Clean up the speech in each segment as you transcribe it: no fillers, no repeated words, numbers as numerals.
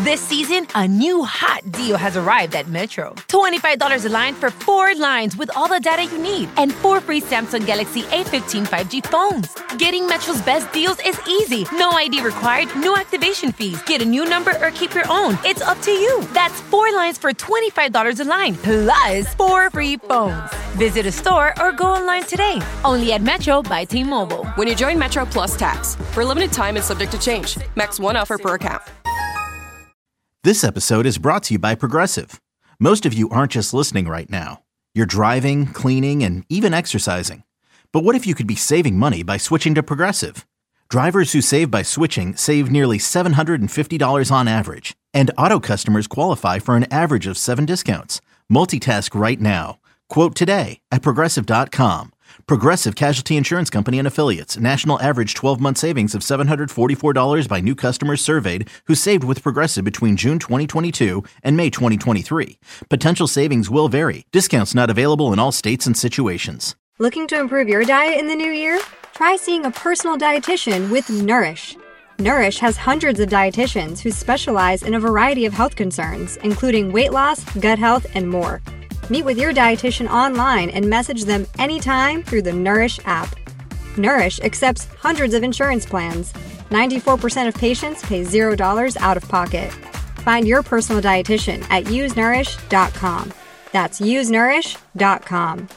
This season, a new hot deal has arrived at Metro. $25 a line for 4 lines with all the data you need and 4 free Samsung Galaxy A15 5G phones. Getting Metro's best deals is easy. No ID required, no activation fees. Get a new number or keep your own. It's up to you. That's 4 lines for $25 a line, plus 4 free phones. Visit a store or go online today. Only at Metro by T-Mobile. When you join Metro Plus Tax. For a limited time and subject to change. Max 1 offer per account. This episode is brought to you by Progressive. Most of you aren't just listening right now. You're driving, cleaning, and even exercising. But what if you could be saving money by switching to Progressive? Drivers who save by switching save nearly $750 on average. And auto customers qualify for an average of 7 discounts. Multitask right now. Quote today at Progressive.com. Progressive Casualty Insurance Company and Affiliates. National average 12-month savings of $744 by new customers surveyed who saved with Progressive between June 2022 and May 2023. Potential savings will vary. Discounts not available in all states and situations. Looking to improve your diet in the new year? Try seeing a personal dietitian with Nourish. Nourish has hundreds of dietitians who specialize in a variety of health concerns, including weight loss, gut health, and more. Meet with your dietitian online and message them anytime through the Nourish app. Nourish accepts hundreds of insurance plans. 94% of patients pay $0 out of pocket. Find your personal dietitian at usenourish.com. That's usenourish.com.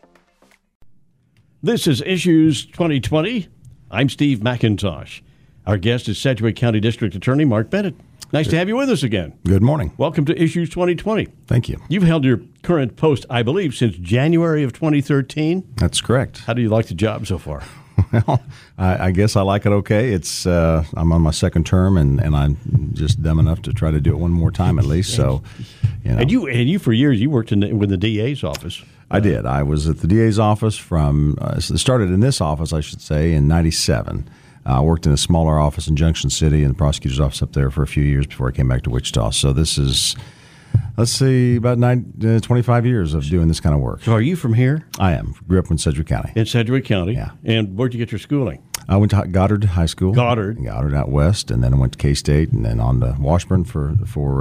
This is Issues 2020. I'm Steve McIntosh. Our guest is Sedgwick County District Attorney Mark Bennett. Nice to have you with us again. Good morning. Welcome to Issues 2020. Thank you. You've held your current post, I believe, since January of 2013. That's correct. How do you like the job so far? Well, I guess I like it okay. It's I'm on my second term, and I'm just dumb enough to try to do it one more time at least. So, you know. And you for years, you worked with the DA's office. I did. I was at the DA's office from started in this office, I should say, in '97. I worked in a smaller office in Junction City and the prosecutor's office up there for a few years before I came back to Wichita. So this is, let's see, about 25 years of doing this kind of work. So are you from here? I am. Grew up in Sedgwick County. In Sedgwick County? Yeah. And where'd you get your schooling? I went to Goddard High School. Goddard out west, and then I went to K-State, and then on to Washburn for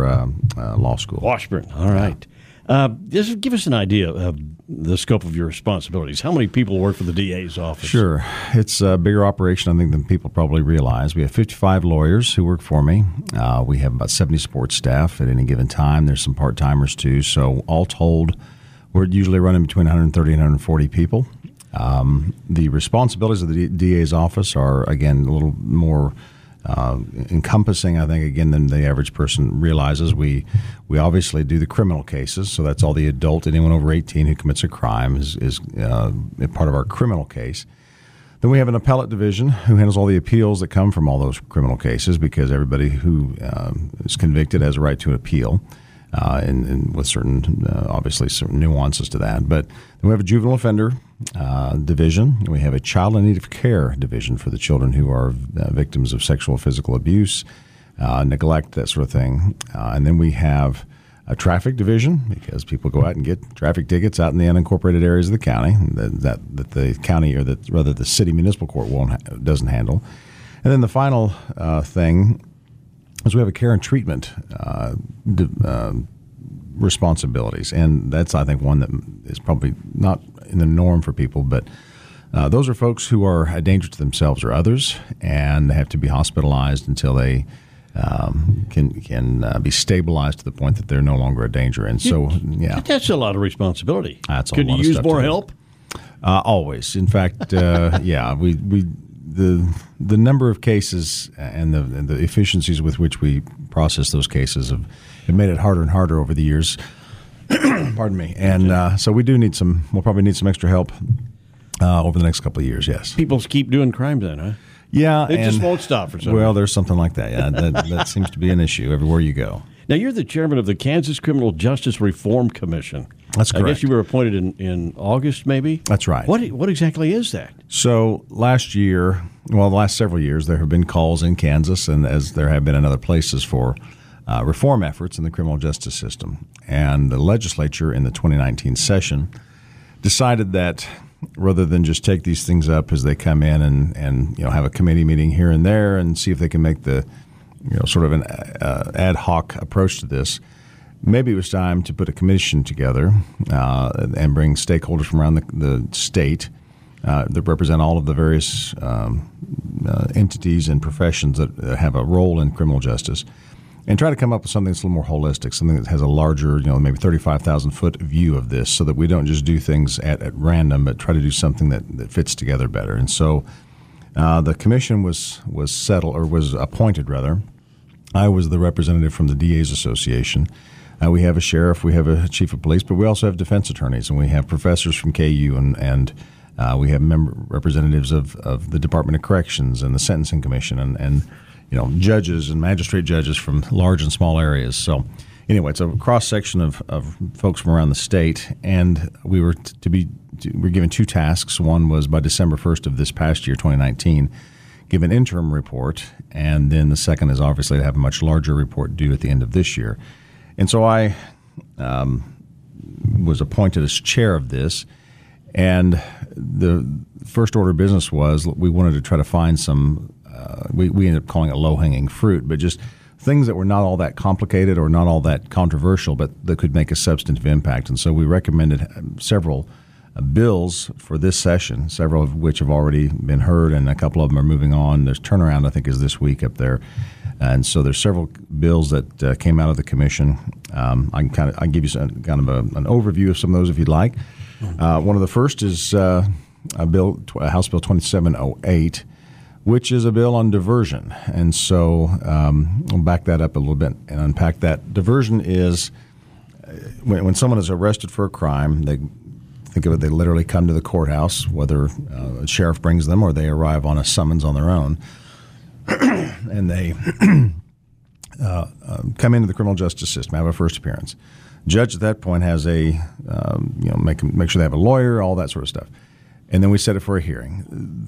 law school. Washburn. All right. Just give us an idea of the scope of your responsibilities. How many people work for the DA's office? Sure. It's a bigger operation, I think, than people probably realize. We have 55 lawyers who work for me. We have about 70 support staff at any given time. There's some part-timers, too. So all told, we're usually running between 130 and 140 people. The responsibilities of the DA's office are, again, a little more encompassing, I think, again, than the average person realizes. We obviously do the criminal cases, so that's all the adult, anyone over 18 who commits a crime is part of our criminal case. Then we have an appellate division who handles all the appeals that come from all those criminal cases, because everybody who is convicted has a right to an appeal, and with certain, obviously, certain nuances to that. But then we have a juvenile offender division. We have a child in need of care division for the children who are victims of sexual or physical abuse, neglect, that sort of thing. And then we have a traffic division, because people go out and get traffic tickets out in the unincorporated areas of the county that the county, or rather the city municipal court doesn't handle. And then the final thing is we have a care and treatment responsibilities, and that's, I think, one that is probably not in the norm for people, but those are folks who are a danger to themselves or others, and they have to be hospitalized until they can be stabilized to the point that they're no longer a danger. And so, yeah, that's a lot of responsibility. That's a Could lot you of use stuff more help? Always. In fact, yeah, the number of cases and the efficiencies with which we process those cases have made it harder and harder over the years. Pardon me. And so we'll probably need some extra help over the next couple of years, yes. People keep doing crimes then, huh? Yeah. It just won't stop for some reason. Well, there's something like that, yeah. That seems to be an issue everywhere you go. Now, you're the chairman of the Kansas Criminal Justice Reform Commission. That's correct. I guess you were appointed in August, maybe? That's right. What exactly is that? So the last several years, there have been calls in Kansas, and as there have been in other places, for reform efforts in the criminal justice system. And the legislature in the 2019 session decided that rather than just take these things up as they come in and have a committee meeting here and there and see if they can make the sort of an ad hoc approach to this, maybe it was time to put a commission together and bring stakeholders from around the state that represent all of the various entities and professions that have a role in criminal justice, and try to come up with something that's a little more holistic, something that has a larger, maybe 35,000-foot view of this, so that we don't just do things at random, but try to do something that fits together better. And so the commission was appointed, rather. I was the representative from the DA's Association. We have a sheriff, we have a chief of police, but we also have defense attorneys, and we have professors from KU, and we have representatives of the Department of Corrections and the Sentencing Commission, and judges and magistrate judges from large and small areas. So anyway, it's a cross-section of folks from around the state, and we were given two tasks. One was by December 1st of this past year, 2019, give an interim report, and then the second is obviously to have a much larger report due at the end of this year. And so I was appointed as chair of this, and the first order of business was we wanted to try to find some we ended up calling it low-hanging fruit, but just things that were not all that complicated or not all that controversial, but that could make a substantive impact. And so we recommended several bills for this session, several of which have already been heard, and a couple of them are moving on. There's turnaround, I think, is this week up there. And so there's several bills that came out of the commission. I can give you an overview of some of those if you'd like. One of the first is House Bill 2708, which is a bill on diversion. And so I'll back that up a little bit and unpack that. Diversion is when someone is arrested for a crime, they think of it, they literally come to the courthouse, whether a sheriff brings them or they arrive on a summons on their own, and they come into the criminal justice system, have a first appearance. Judge at that point has make sure they have a lawyer, all that sort of stuff. And then we set it for a hearing.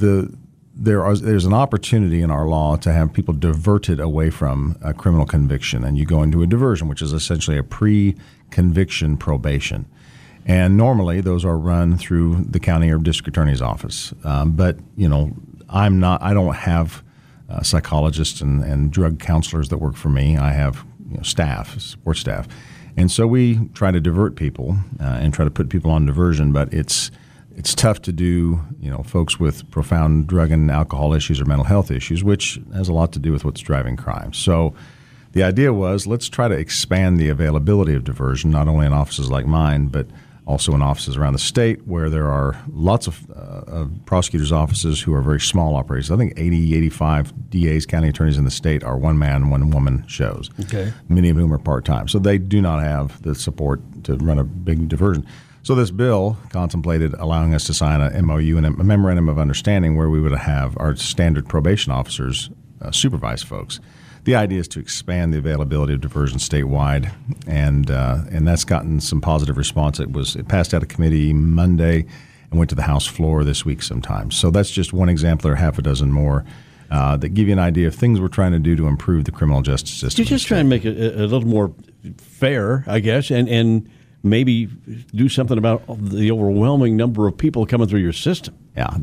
There's an opportunity in our law to have people diverted away from a criminal conviction, and you go into a diversion, which is essentially a pre-conviction probation. And normally those are run through the county or district attorney's office. But I don't have psychologists and drug counselors that work for me. I have staff, support staff. And so we try to divert people and try to put people on diversion, but it's tough to do, folks with profound drug and alcohol issues or mental health issues, which has a lot to do with what's driving crime. So the idea was, let's try to expand the availability of diversion, not only in offices like mine, but also in offices around the state where there are lots of prosecutors' offices who are very small operations. I think 80, 85 DAs, county attorneys in the state are one-man, one-woman shows, many of whom are part-time. So they do not have the support to run a big diversion. So this bill contemplated allowing us to sign a MOU and a memorandum of understanding where we would have our standard probation officers supervise folks. The idea is to expand the availability of diversion statewide, and that's gotten some positive response. It passed out of committee Monday and went to the House floor this week sometime. So that's just one example, or half a dozen more that give you an idea of things we're trying to do to improve the criminal justice system. You just try and make it a little more fair, I guess, and maybe do something about the overwhelming number of people coming through your system. Yeah,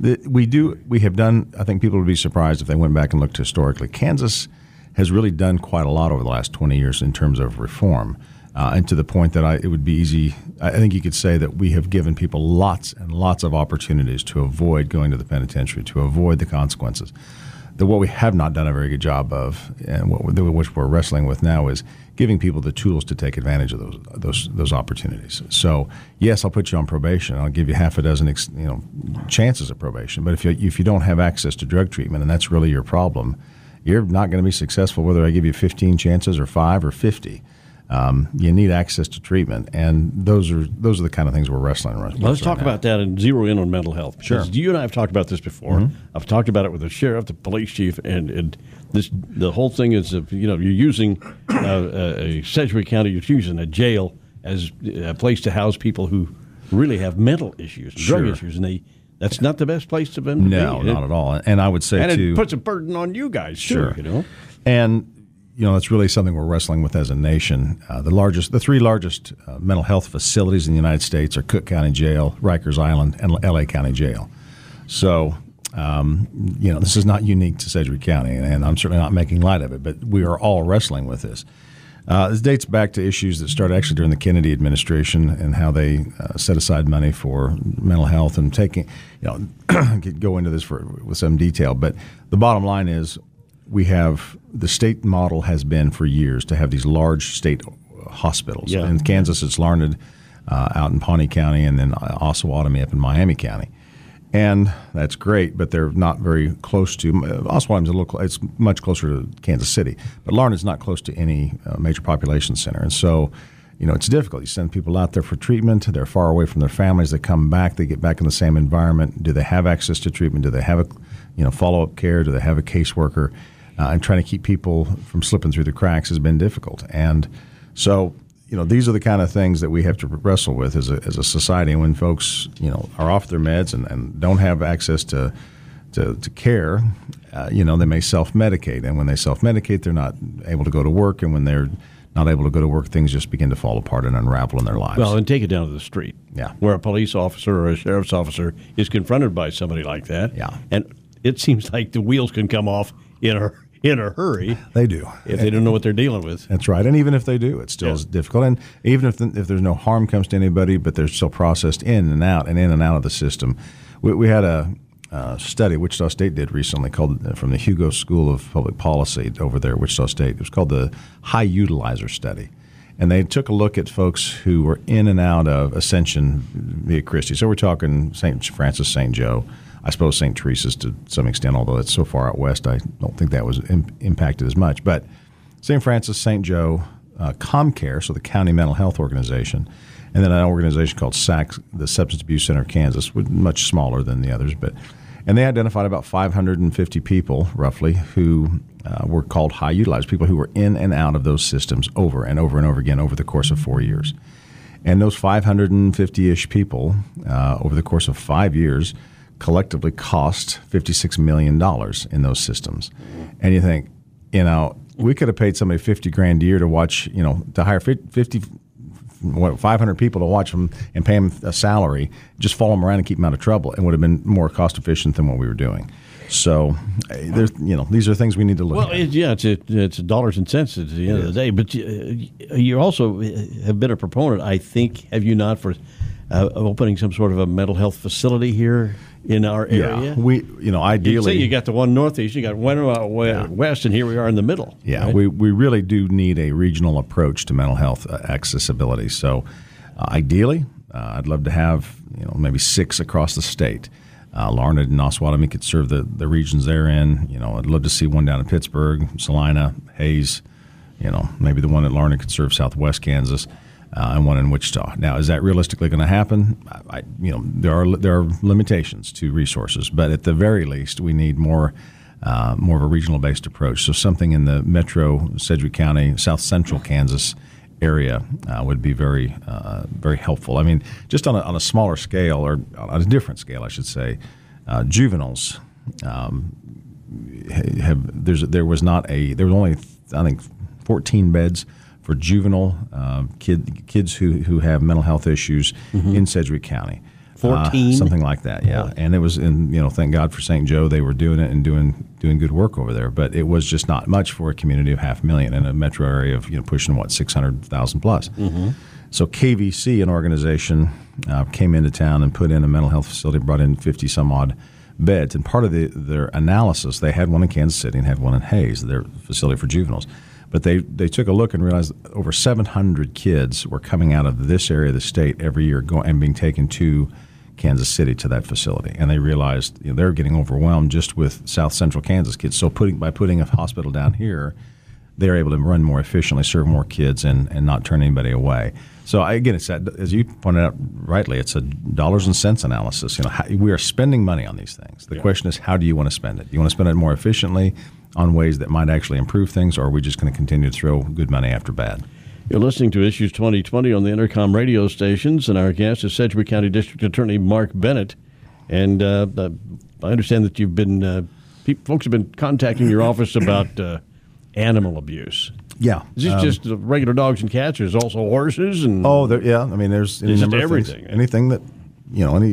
we have done, I think people would be surprised if they went back and looked historically. Kansas has really done quite a lot over the last 20 years in terms of reform, and to the point that it would be easy. I think you could say that we have given people lots and lots of opportunities to avoid going to the penitentiary, to avoid the consequences. What we have not done a very good job of, and which we're wrestling with now, is giving people the tools to take advantage of those opportunities. So yes, I'll put you on probation. I'll give you half a dozen chances at probation. But if you don't have access to drug treatment, and that's really your problem, you're not going to be successful whether I give you 15 chances or 5 or 50. You need access to treatment, and those are the kind of things we're wrestling with. Well, let's talk about that and zero in on mental health. Sure. You and I have talked about this before. Mm-hmm. I've talked about it with the sheriff, the police chief, and the whole thing is you're using a Sedgwick County, you're using a jail as a place to house people who really have mental issues, drug issues, and that's not the best place to be. No, not at all. And I would say, and too, it puts a burden on you guys, too, And it's really something we're wrestling with as a nation. The three largest mental health facilities in the United States are Cook County Jail, Rikers Island, and L.A. County Jail. So This is not unique to Sedgwick County, and I'm certainly not making light of it, but we are all wrestling with this. This dates back to issues that started actually during the Kennedy administration and how they set aside money for mental health and taking, could go into this with some detail. But the bottom line is the state model has been for years to have these large state hospitals. Yeah. In Kansas, it's Larned out in Pawnee County, and then Osawatomie up in Miami County. And that's great, but they're not very close to. Osawatomie it's much closer to Kansas City, but Larned is not close to any major population center, and so it's difficult. You send people out there for treatment; they're far away from their families. They come back, they get back in the same environment. Do they have access to treatment? Do they have follow-up care? Do they have a caseworker? And trying to keep people from slipping through the cracks has been difficult, and so. These are the kind of things that we have to wrestle with as a society. When folks, are off their meds and don't have access to care, they may self-medicate. And when they self-medicate, they're not able to go to work. And when they're not able to go to work, things just begin to fall apart and unravel in their lives. Well, and take it down to the street. Yeah. Where a police officer or a sheriff's officer is confronted by somebody like that. Yeah. And it seems like the wheels can come off in a hurry. They do. If they don't know what they're dealing with. That's right. And even if they do, it still is difficult. And even if there's no harm comes to anybody, but they're still processed in and out of the system. We had a study Wichita State did recently called from the Hugo School of Public Policy over there at Wichita State. It was called the High Utilizer Study. And they took a look at folks who were in and out of Ascension via Christie. So we're talking St. Francis, St. Joe, I suppose St. Teresa's to some extent, although it's so far out west, I don't think that was impacted as much. But St. Francis, St. Joe, ComCare, so the County Mental Health Organization, and then an organization called SAC, the Substance Abuse Center of Kansas, much smaller than the others. And they identified about 550 people, roughly, who were called high utilizers, people who were in and out of those systems over and over and over again over the course of 4 years. And those 550-ish people, over the course of 5 years, collectively cost $56 million in those systems. And you think, we could have paid somebody $50,000 a year to watch, to hire 500 people to watch them and pay them a salary, just follow them around and keep them out of trouble, and would have been more cost efficient than what we were doing. So, these are things we need to look at. Well, it's dollars and cents at the end of the day. But you also have been a proponent, I think, have you not, for opening some sort of a mental health facility here in our area? Yeah, we, ideally, you got the one northeast, you got one west, and here we are in the middle. Yeah, right? we really do need a regional approach to mental health accessibility. So, ideally, I'd love to have maybe 6 across the state. Larned and Osawatomie could serve the regions they're in. I'd love to see one down in Pittsburgh, Salina, Hayes. Maybe the one at Larned could serve Southwest Kansas. And one in Wichita. Now, is that realistically going to happen? There are limitations to resources, but at the very least, we need more of a regional-based approach. So something in the metro Sedgwick County, South Central Kansas area would be very helpful. I mean, just on a smaller scale, or on a different scale, I should say, juveniles there was only, I think, 14 beds for juvenile kids who have mental health issues in Sedgwick County. 14? Something like that, yeah. Oh. And it was thank God for St. Joe, they were doing it and doing good work over there. But it was just not much for a community of 500,000 in a metro area of pushing 600,000 plus. Mm-hmm. So KVC, an organization, came into town and put in a mental health facility, brought in 50 some odd beds. And part of their analysis, they had one in Kansas City and had one in Hayes, their facility for juveniles. But they took a look and realized over 700 kids were coming out of this area of the state every year and being taken to Kansas City to that facility. And they realized they're getting overwhelmed just with South Central Kansas kids. So by putting a hospital down here, they're able to run more efficiently, serve more kids, and not turn anybody away. So again, it's as you pointed out rightly, it's a dollars and cents analysis. We are spending money on these things. The question is, how do you want to spend it? Do you want to spend it more efficiently on ways that might actually improve things, or are we just going to continue to throw good money after bad? You're listening to Issues 2020 on the Intercom radio stations, and our guest is Sedgwick County District Attorney Mark Bennett. And I understand that you've been folks have been contacting your office about animal abuse. Yeah, is this just regular dogs and cats? There's also horses and yeah. I mean, there's any number of everything. Anything that any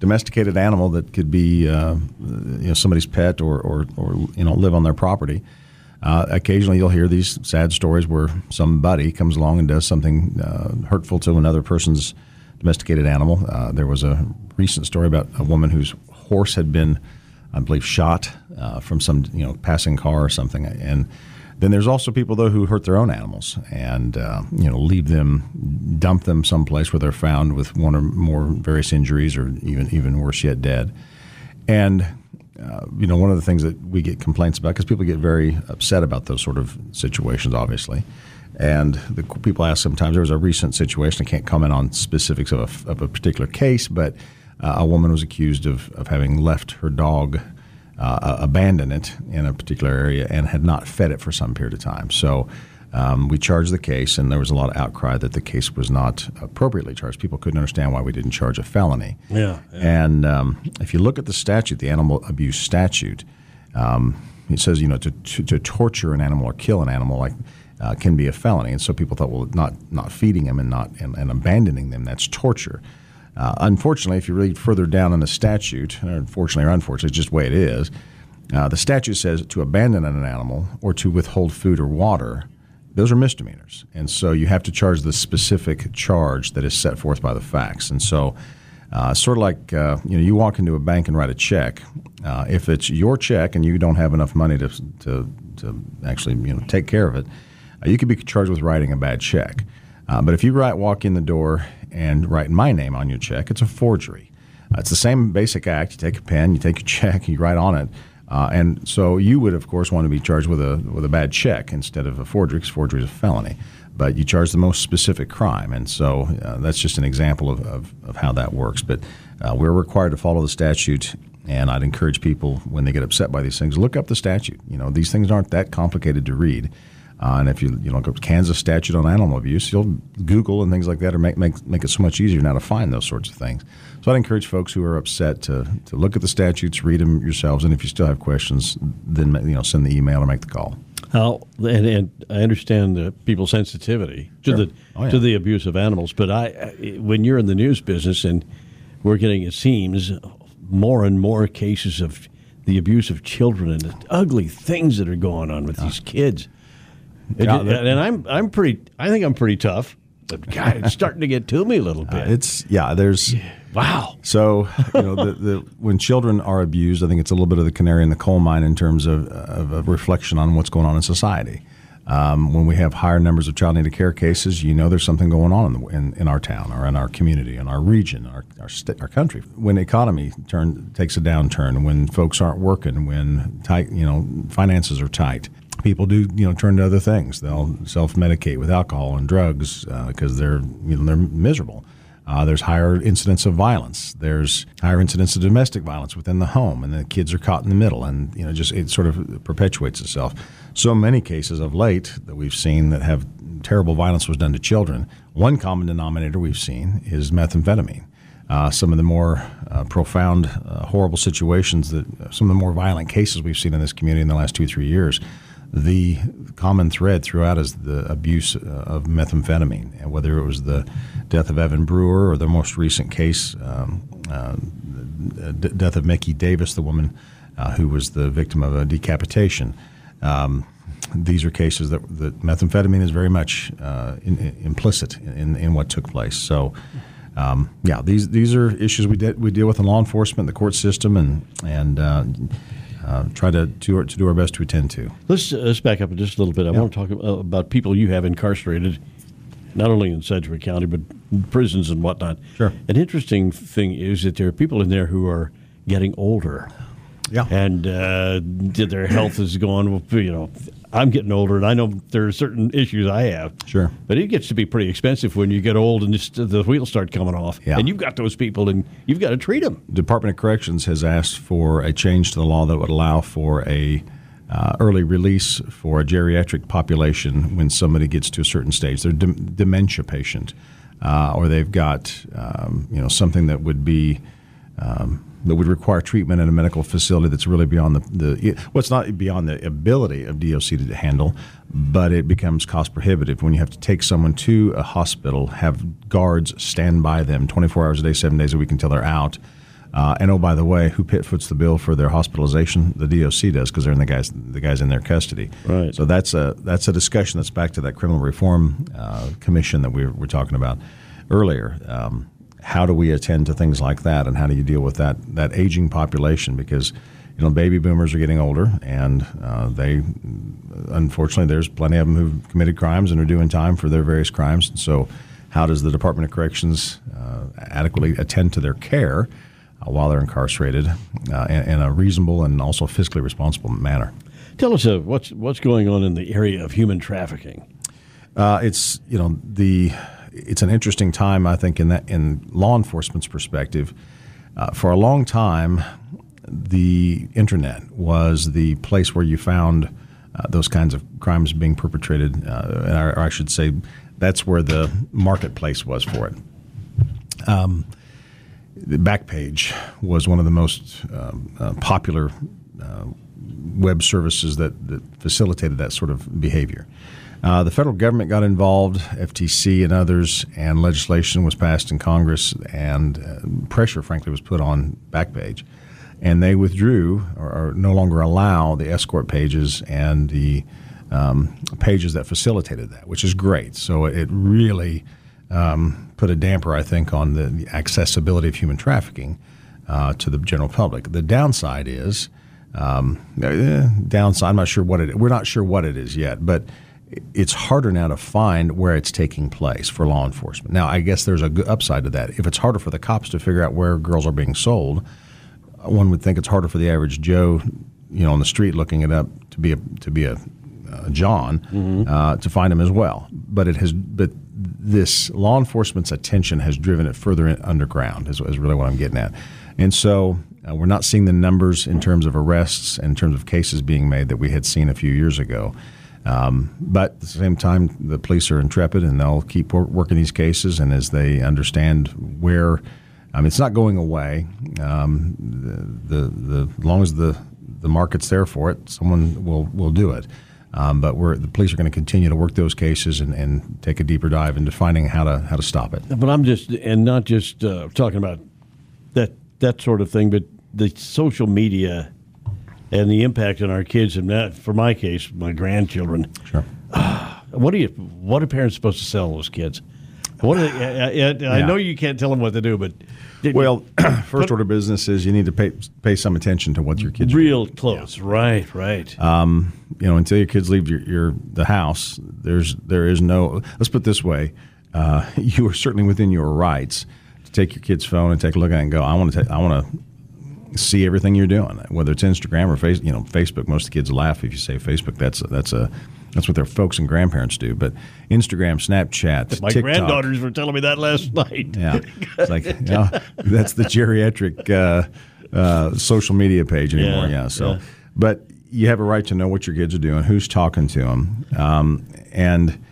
domesticated animal that could be somebody's pet or live on their property. Occasionally you'll hear these sad stories where somebody comes along and does something hurtful to another person's domesticated animal. There was a recent story about a woman whose horse had been, I believe, shot from some passing car or something. And then there's also people, though, who hurt their own animals and leave them, dump them someplace where they're found with one or more various injuries, or even worse yet, dead. And one of the things that we get complaints about, because people get very upset about those sort of situations, obviously. And the people ask sometimes. There was a recent situation. I can't comment on specifics of a particular case, but a woman was accused of having left her dog, abandoned it in a particular area, and had not fed it for some period of time. So we charged the case, and there was a lot of outcry that the case was not appropriately charged. People couldn't understand why we didn't charge a felony. Yeah. And if you look at the statute, the animal abuse statute, it says to torture an animal or kill an animal can be a felony. And so people thought, well, not feeding them and abandoning them, that's torture. Unfortunately, if you read further down in the statute, unfortunately or unfortunately, it's just the way it is, the statute says to abandon an animal or to withhold food or water, those are misdemeanors. And so you have to charge the specific charge that is set forth by the facts. And so sort of like you walk into a bank and write a check. If it's your check and you don't have enough money to actually take care of it, you could be charged with writing a bad check. But if you walk in the door and write my name on your check, it's a forgery. It's the same basic act. You take a pen, you take your check, you write on it. And so you would, of course, want to be charged with a bad check instead of a forgery, because forgery is a felony. But you charge the most specific crime. And so that's just an example of how that works. But we're required to follow the statute. And I'd encourage people, when they get upset by these things, look up the statute. These things aren't that complicated to read. And if you look up Kansas statute on animal abuse, you'll Google and things like that, or make it so much easier now to find those sorts of things. So I'd encourage folks who are upset to look at the statutes, read them yourselves, and if you still have questions, then send the email or make the call. And I understand the people's sensitivity to to the abuse of animals, but when you're in the news business and we're getting, it seems, more and more cases of the abuse of children and the ugly things that are going on with these kids. And I'm pretty. I think I'm pretty tough. But God, it's starting to get to me a little bit. Wow. So when children are abused, I think it's a little bit of the canary in the coal mine in terms of a reflection on what's going on in society. When we have higher numbers of child needed care cases, there's something going on in our town or in our community, in our region, our country. When the economy takes a downturn, when folks aren't working, when finances are tight. People do, turn to other things. They'll self-medicate with alcohol and drugs because they're miserable. There's higher incidence of violence. There's higher incidence of domestic violence within the home, and the kids are caught in the middle, and it sort of perpetuates itself. So many cases of late that we've seen that have terrible violence was done to children. One common denominator we've seen is methamphetamine. Some of the more profound, horrible situations, some of the more violent cases we've seen in this community in the last 2-3 years. The common thread throughout is the abuse of methamphetamine, and whether it was the death of Evan Brewer or the most recent case, death of Mickey Davis, the woman who was the victim of a decapitation. These are cases that methamphetamine is very much implicit in what took place. So, these are issues we deal with in law enforcement, the court system, and try to do our best to attend to. Let's back up just a little bit. I want to talk about people you have incarcerated, not only in Sedgwick County, but in prisons and whatnot. Sure. An interesting thing is that there are people in there who are getting older. Yeah. And their health is going, I'm getting older, and I know there are certain issues I have. Sure. But it gets to be pretty expensive when you get old and the wheels start coming off. Yeah. And you've got those people, and you've got to treat them. Department of Corrections has asked for a change to the law that would allow for a early release for a geriatric population when somebody gets to a certain stage. They're dementia patient, or they've got something that would be that would require treatment in a medical facility that's really beyond it's not beyond the ability of DOC to handle, but it becomes cost prohibitive when you have to take someone to a hospital, have guards stand by them 24 hours a day, 7 days a week until they're out. And oh, by the way, who foots the bill for their hospitalization? The DOC does, because they're the guys in their custody. Right. So that's a discussion that's back to that criminal reform commission that we were talking about earlier. How do we attend to things like that, and how do you deal with that aging population? Because baby boomers are getting older, and they unfortunately there's plenty of them who've committed crimes and are doing time for their various crimes. And so, how does the Department of Corrections adequately attend to their care while they're incarcerated in a reasonable and also fiscally responsible manner? Tell us what's going on in the area of human trafficking. It's an interesting time, I think, in law enforcement's perspective. For a long time, the internet was the place where you found those kinds of crimes being perpetrated, or I should say, that's where the marketplace was for it. The Backpage was one of the most popular web services that facilitated that sort of behavior. The federal government got involved, FTC and others, and legislation was passed in Congress, and pressure, frankly, was put on Backpage. And they withdrew or no longer allow the escort pages and the pages that facilitated that, which is great. So it really put a damper, I think, on the accessibility of human trafficking to the general public. The downside is, I'm not sure what we're not sure what it is yet, but it's harder now to find where it's taking place for law enforcement. Now, I guess there's a good upside to that. If it's harder for the cops to figure out where girls are being sold, one would think it's harder for the average Joe, on the street looking it up to be a John, to find him as well. But this law enforcement's attention has driven it further underground. Is really what I'm getting at. And so we're not seeing the numbers in terms of arrests and in terms of cases being made that we had seen a few years ago. But at the same time, the police are intrepid, and they'll keep working these cases. And as they understand where, it's not going away. The long as the market's there for it, someone will do it. But the police are going to continue to work those cases and take a deeper dive into finding how to stop it. But I'm not just talking about that sort of thing, but the social media and the impact on our kids, and that, for my case, my grandchildren. Sure. What are parents supposed to sell those kids? I know you can't tell them what to do, but first order business is you need to pay some attention to what your kids are doing. Real close, yeah. Right. Until your kids leave the house, there is no. Let's put it this way: you are certainly within your rights to take your kid's phone and take a look at it and go, I want to see everything you're doing, whether it's Instagram or Facebook. Most of the kids laugh if you say Facebook. That's what their folks and grandparents do. But Instagram, Snapchat, my TikTok. granddaughters were telling me that last night. Yeah, it's like that's the geriatric social media page anymore. Yeah. But you have a right to know what your kids are doing, who's talking to them, and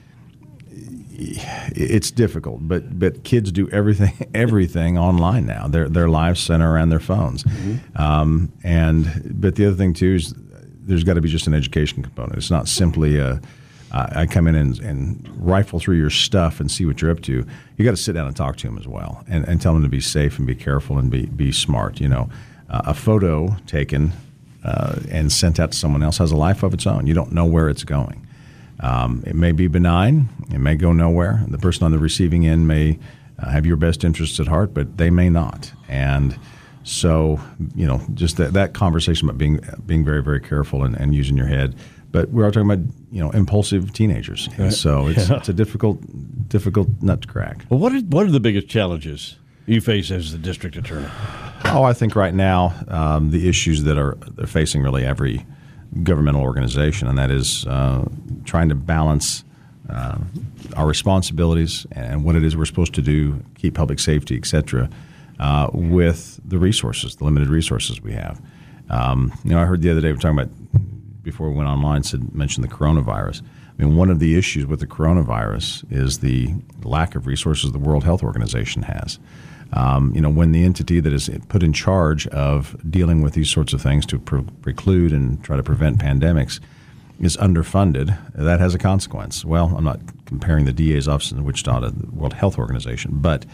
it's difficult. But kids do everything online now. Their lives center around their phones, but the other thing too is, there's got to be just an education component. It's not simply I come in and rifle through your stuff and see what you're up to. You got to sit down and talk to them as well, and tell them to be safe and be careful and be smart. A photo taken and sent out to someone else has a life of its own. You don't know where it's going. It may be benign. It may go nowhere. The person on the receiving end may have your best interests at heart, but they may not. And so, just that conversation about being very, very careful and using your head. But we're all talking about, impulsive teenagers. Right. And so it's a difficult nut to crack. Well, what are the biggest challenges you face as the district attorney? Oh, I think right now the issues that they're facing really every governmental organization, and that is trying to balance our responsibilities and what it is we're supposed to do, keep public safety, et cetera, with the limited resources we have. I heard the other day, we were talking about, before we went online, mentioned the coronavirus. One of the issues with the coronavirus is the lack of resources the World Health Organization has. When the entity that is put in charge of dealing with these sorts of things to preclude and try to prevent pandemics is underfunded, that has a consequence. Well, I'm not comparing the DA's office in Wichita to the World Health Organization, but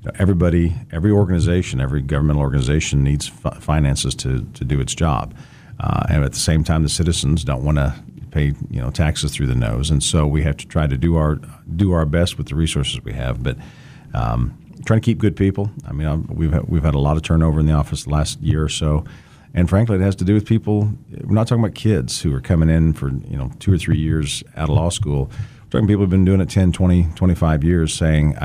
every organization, every governmental organization needs finances to do its job. And at the same time, the citizens don't want to pay taxes through the nose, and so we have to try to do our best with the resources we have. But trying to keep good people. I mean, we've had a lot of turnover in the office the last year or so, and frankly, it has to do with people. We're not talking about kids who are coming in for 2 or 3 years out of law school. We're talking people who've been doing it 10, 20, 25 years, saying,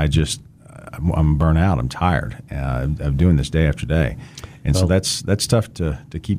I'm burnt out. I'm tired of doing this day after day, and so that's tough to keep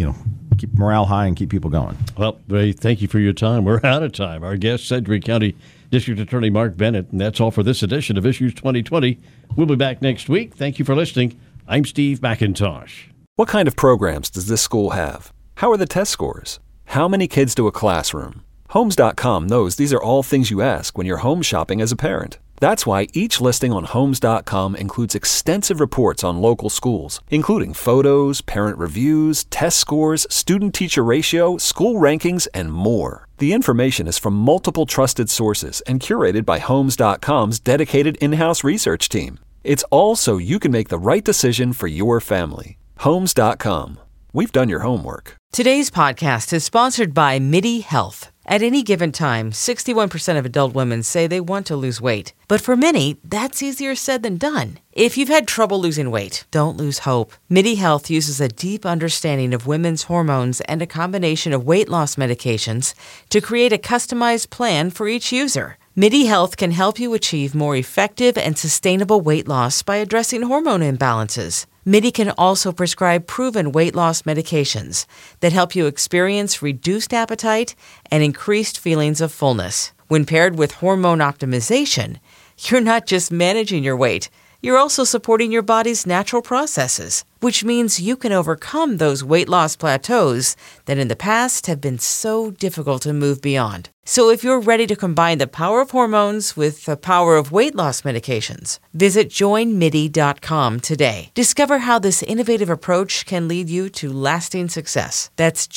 morale high and keep people going. Well, Ray, thank you for your time. We're out of time. Our guest, Sedgwick County District Attorney Mark Bennett, and that's all for this edition of Issues 2020. We'll be back next week. Thank you for listening. I'm Steve McIntosh. What kind of programs does this school have? How are the test scores? How many kids do a classroom? Homes.com knows these are all things you ask when you're home shopping as a parent. That's why each listing on Homes.com includes extensive reports on local schools, including photos, parent reviews, test scores, student-teacher ratio, school rankings, and more. The information is from multiple trusted sources and curated by Homes.com's dedicated in-house research team. It's all so you can make the right decision for your family. Homes.com. We've done your homework. Today's podcast is sponsored by MIDI Health. At any given time, 61% of adult women say they want to lose weight. But for many, that's easier said than done. If you've had trouble losing weight, don't lose hope. MIDI Health uses a deep understanding of women's hormones and a combination of weight loss medications to create a customized plan for each user. MIDI Health can help you achieve more effective and sustainable weight loss by addressing hormone imbalances. MIDI can also prescribe proven weight loss medications that help you experience reduced appetite and increased feelings of fullness. When paired with hormone optimization, you're not just managing your weight, you're also supporting your body's natural processes, which means you can overcome those weight loss plateaus that in the past have been so difficult to move beyond. So if you're ready to combine the power of hormones with the power of weight loss medications, visit joinmidi.com today. Discover how this innovative approach can lead you to lasting success. That's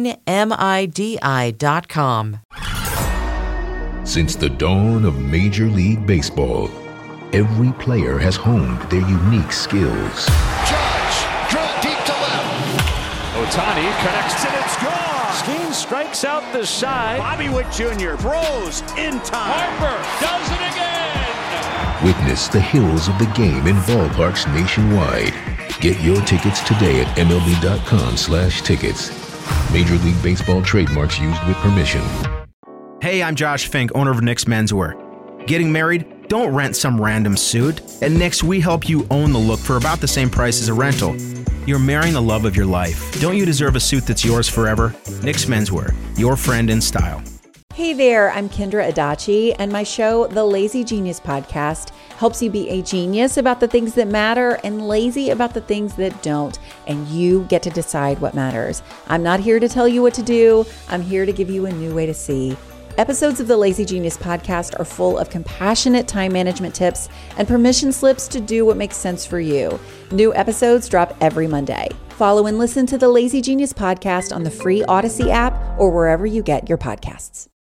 joinmidi.com. Since the dawn of Major League Baseball, every player has honed their unique skills. Judge, drill deep to left. Ohtani connects and it's gone. Skeen strikes out the side. Bobby Witt Jr. throws in time. Harper does it again. Witness the hills of the game in ballparks nationwide. Get your tickets today at MLB.com/tickets. Major League Baseball trademarks used with permission. Hey, I'm Josh Fink, owner of Nick's Menswear. Getting married? Don't rent some random suit. At Nick's, we help you own the look for about the same price as a rental. You're marrying the love of your life. Don't you deserve a suit that's yours forever? Nick's Menswear, your friend in style. Hey there, I'm Kendra Adachi, and my show, The Lazy Genius Podcast, helps you be a genius about the things that matter and lazy about the things that don't, and you get to decide what matters. I'm not here to tell you what to do. I'm here to give you a new way to see. Episodes of the Lazy Genius Podcast are full of compassionate time management tips and permission slips to do what makes sense for you. New episodes drop every Monday. Follow and listen to the Lazy Genius Podcast on the free Odyssey app or wherever you get your podcasts.